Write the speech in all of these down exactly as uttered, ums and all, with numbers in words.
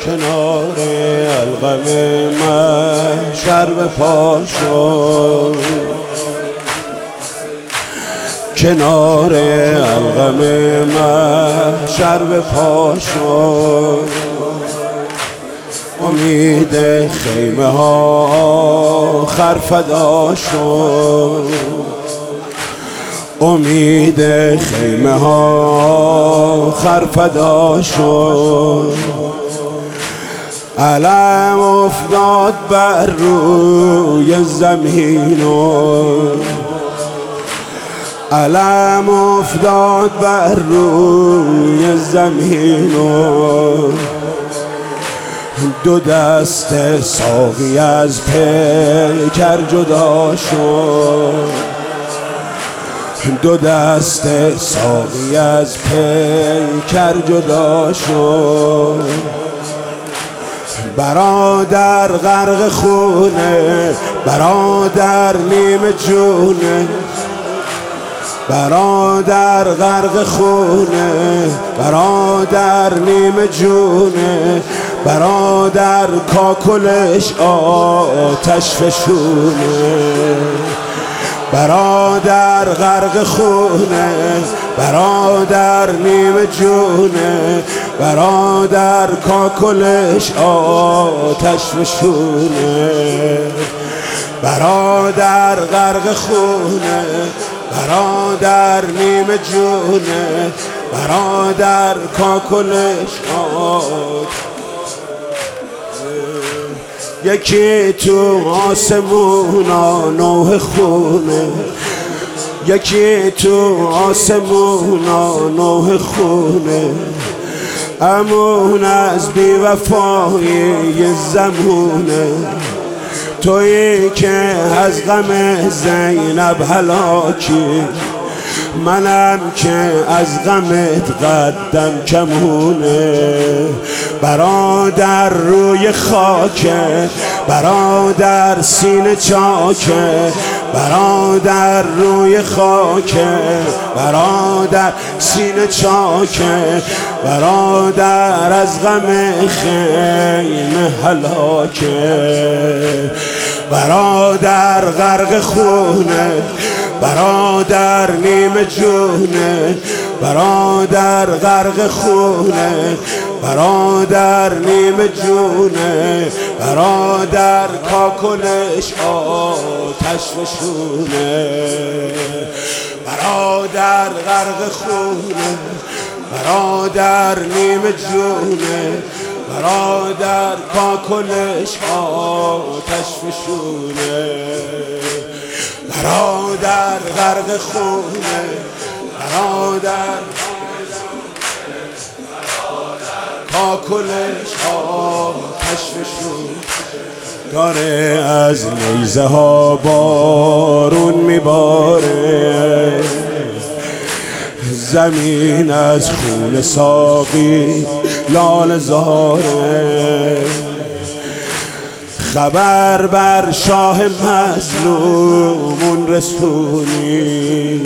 کنار القم محشر به پا شد، کنار القم محشر به پا شد. امید خیمه ها خرفدا شد، امید خیمه ها خرفدا شد. علم افتاد بر روی زمین و علم افتاد بر روی زمین و دو دست ساقی از پیکر جدا شد، دو دست ساقی از پیکر جدا شد. برادر غرق خونه، برادر نیمه جونه، برادر غرق خونه، برادر نیمه جونه، برادر کاکلش آتش فشونه. برادر غرق خونه، برادر نیمه جونه، برادر کاکلش آتش فشونه. برادر غرق خونه، برادر نیمه جونه، برادر کاکلش آتش. یکی تو آسمونا نوح خونه، یکی تو آسمونا نوح خونه، امون از بی وفایی زمونه. تویی که از غم زینب هلاکی، منم که از غمت قدم کمونه. برادر روی خاکه، برادر سینه چاکه، برادر روی خاکه، برادر سینه چاکه، برادر از غم خیمه هلاکه. برادر غرق خونه، برادر نیمه جونه، برادر غرق خونه، برادر نیمه جونه، برادر کاکلش آتش فشونه. برادر غرق خونه، برادر نیمه جونه، برادر کاکلش آتش فشونه. برادر غرق خونه، برادر کاکلش آتش فشونه. داره از نیزه ها بارون میباره، زمین از خون ساقی لاله زاره. خبر بر شاه مظلومون رسونی،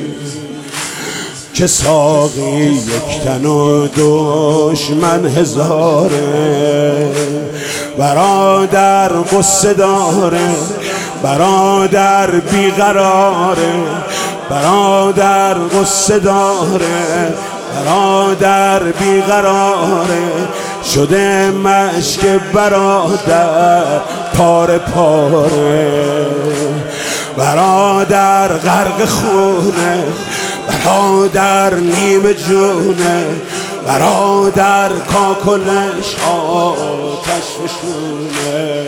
که ساقی یک تن و دشمن هزاره. برادر قصه داره، برادر بیقراره، برادر قصه داره، برادر بیقراره. شده مشک برادر پاره پاره. برادر غرق خونه، برادر نیمه جونه، برادر کاکلش آتش فشونه.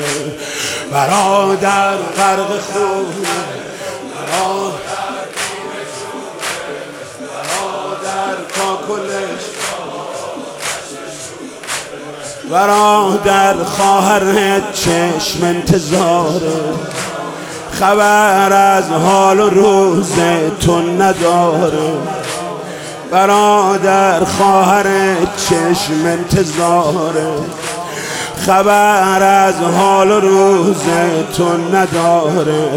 برادر غرق خونه، برادر نیمه جونه، برادر کاکلش آتش فشونه. برادر خواهرت چشم انتظاره، خبر از حال و روز تو نداره. برادر خواهر چشم انتظاره، خبر از حال و روز تو نداره.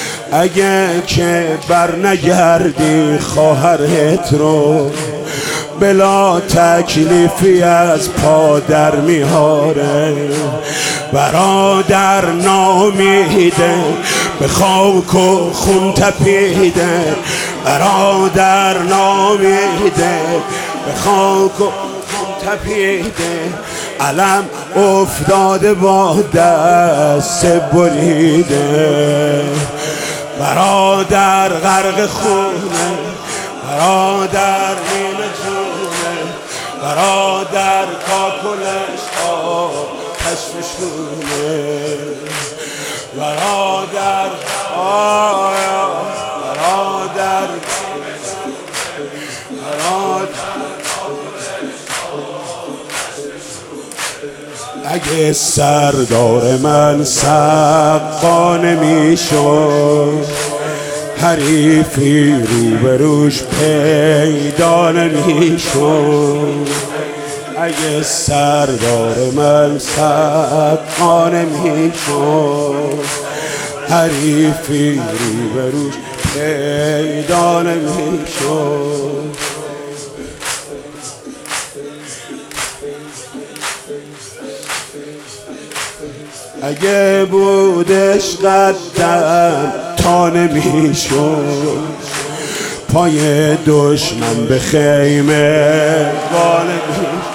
اگه که بر نگردی خواهرت رو، بلا تکلیفی از پادر میهاره. برادر نامیده به خاک و خون تپیده، برادر نامیده به خاک و خون تپیده، علم افتاده با دست بریده. برادر غرق خونه، برادر نیمه جونه، برادر کاکلش آتش فشونه. برادر آیا برادر برادر اگه سردار من سقا نمیشد، حریفی روبروش پیدا نمیشد. اگه سردار من سقا نمیشد، حریفی روبروش پیدا نمیشد. اگه بودش قدم تا نمیشد، پای دشمن به خیمه وا نمیشد.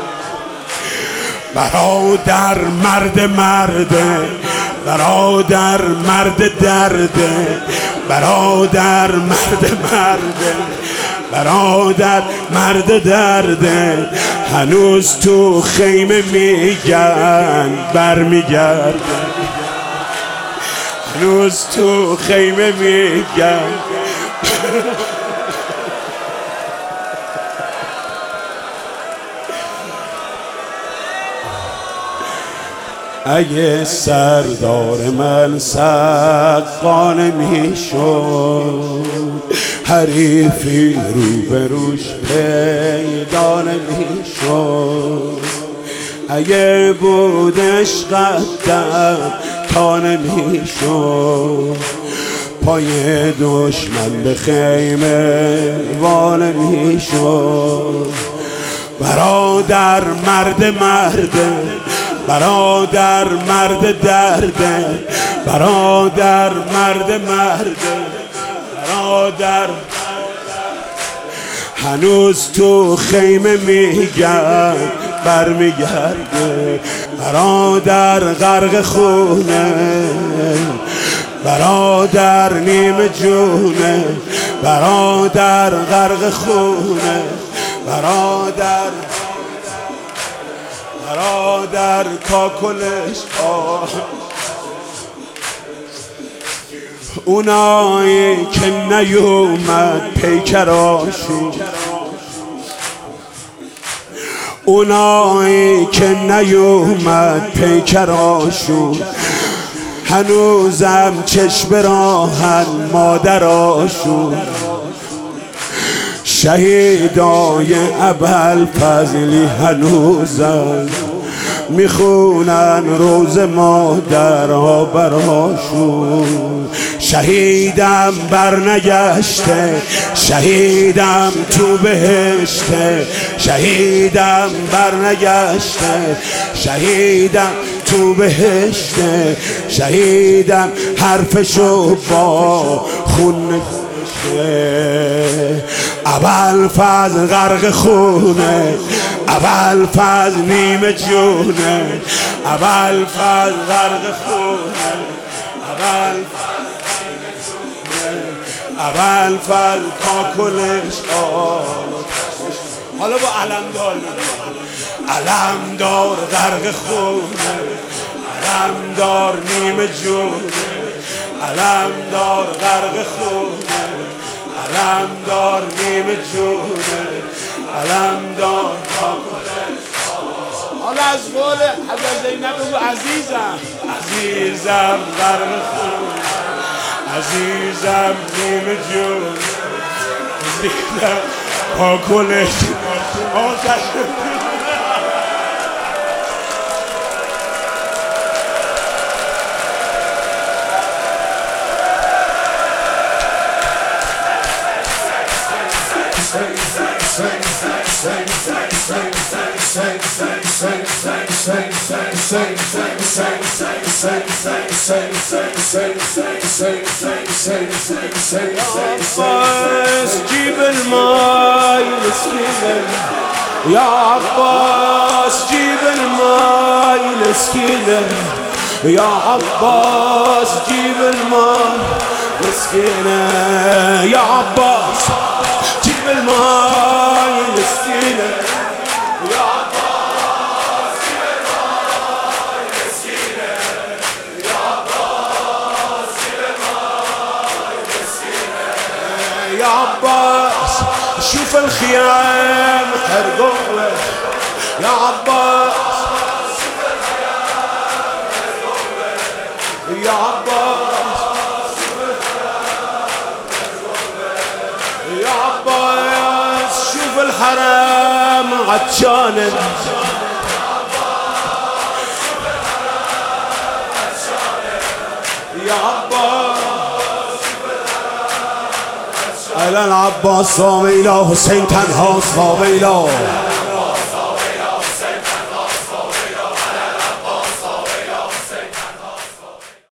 برادر مرد مرده، برادر مرد درده، برادر مرد مرده، برادر مرد درده. هنوز تو خیمه میگن برمیگرده، هنوز تو خیمه میگن. اگه سردار من سقا نمیشد، حریفی روبروش پیدا نمیشد. اگه بودش قدم تا نمیشد، پای دشمن به خیمه وا نمیشد. برادر مرد مرده، برادر مرد درده، برادر مرد مرده، برادر هنوز تو خیمه میگن برمیگرده. برادر غرق خونه، برادر نیمه جونه، برادر غرق خونه، برادر برادر کاکلش آه. اونایی که نیومد پیکراشون، اونایی که نیومد پیکراشون، هنوزم چشم راهن مادراشون. شهیدای ابوالفضلی هنوزم میخونن روز مادرها براشون. شهیدم برنگشته، شهیدم تو بهشته، شهیدم برنگشته، شهیدم تو بهشته، شهیدم حرفشو با خون ابوالفضل غرق خونه، ابوالفضل نیمه جونه، ابوالفضل غرق خونه، ابوالفضل کاکلش آتش. حالا با علمدار علمدار غرق خونه، علمدار نیمه جونه، علمدار غرق خونه، علمدار نیمه جونه، علمدار کاکلش. حالا از قول حضرت زینب بگو عزیزم، عزیزم غرق خونه، عزیزم نیمه جونه، عزیزم کاکلش آتش. Say, say, say, say. عباس جيب الماي مسكينة يا عباس جيب الماي مسكينة يا عباس جيب الماي مسكينة يا عباس جيب الماي مسكينة يا عباس جيب الماي مسكينة يا عباس جيب الماي مسكينة يا عباس شوف الخيام حرقوه يا عباس شوف الخيام حرقوه يا عباس شوف الخيام حرقوه يا عباس شوف الحرام عطشان يا عباس الان عباس صاميله حسین تنها صاميله